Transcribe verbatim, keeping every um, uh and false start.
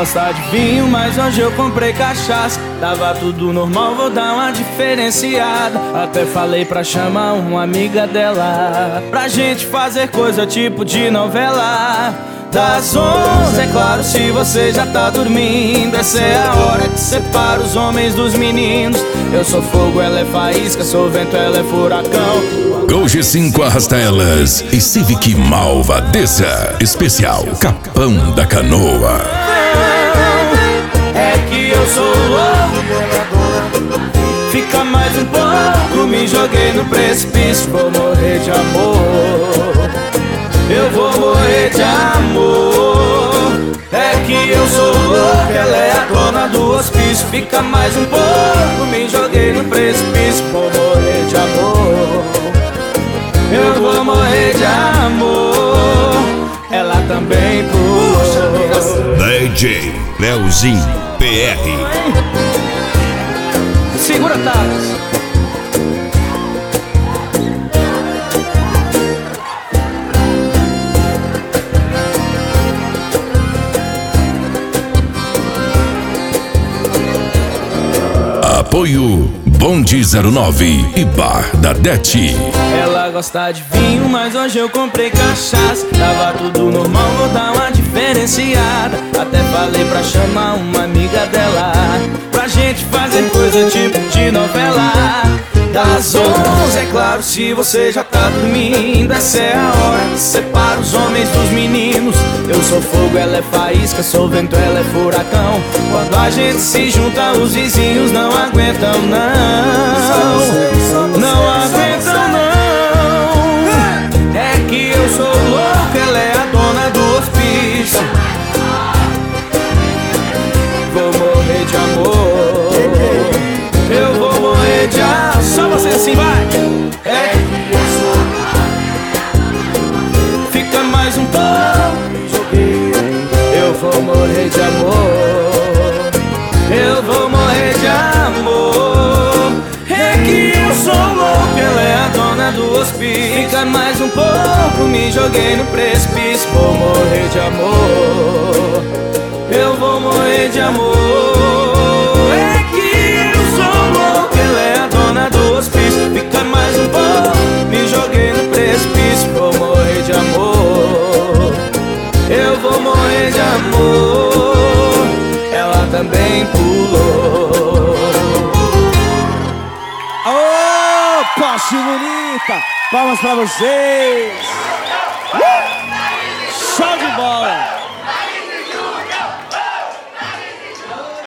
gosta de vinho, mas hoje eu comprei cachaça. Tava tudo normal, vou dar uma diferenciada. Até falei pra chamar uma amiga dela, pra gente fazer coisa tipo de novela. Das onze, é claro, se você já tá dormindo, essa é a hora que separa os homens dos meninos. Eu sou fogo, ela é faísca, sou vento, ela é furacão. Gol G cinco arrasta elas e Civic Malvadeza especial Capão da Canoa. É que eu sou louco, fica mais um pouco, me joguei no precipício, vou morrer de amor. Eu vou morrer de amor. É que eu sou louco, ela é a dona do hospício. Fica mais um pouco, me joguei no precipício, vou morrer de amor. Eu vou morrer de amor. Ela também pulou. D J Leozinho P R. Segura, Thales. Apoio Bonde zero nove e Bar da Det. Ela gosta de vinho, mas hoje eu comprei cachaça. Tava tudo normal, vou dar uma diferenciada. Até falei pra chamar uma amiga dela, pra gente fazer coisa tipo de novela. Das onze, é claro, se você já tá dormindo, essa é a hora que separa os homens dos meninos. Eu sou fogo, ela é faísca, sou vento, ela é furacão. Quando a gente se junta, os vizinhos não aguentam não. Não aguentam não. É que eu sou louco, ela é a dona do hospício. Vou morrer de amor. Eu vou morrer de amor. Só você assim, vai! É. Fica mais um pouco, eu vou morrer de amor. Eu vou morrer de amor. É que eu sou louco, ela é a dona do hospício. Fica mais um pouco, me joguei no precipício. Vou morrer de amor. Eu vou morrer de amor. É que eu sou louco, ela é a dona do hospício. Fica mais um pouco, me joguei no precipício. Vou morrer de amor. Eu vou morrer de amor. Ela também pulou. Ô, Poste Bonita! Palmas pra vocês! Uh!